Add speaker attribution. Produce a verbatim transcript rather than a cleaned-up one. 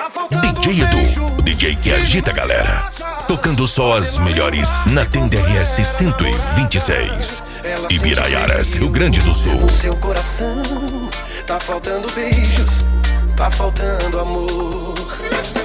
Speaker 1: D J Edu, o D J que agita a galera. Tocando só as melhores na Tenda R S cento e vinte e seis. Ibiraiaras, Rio Grande do Sul.
Speaker 2: No seu coração tá faltando beijos, tá faltando amor.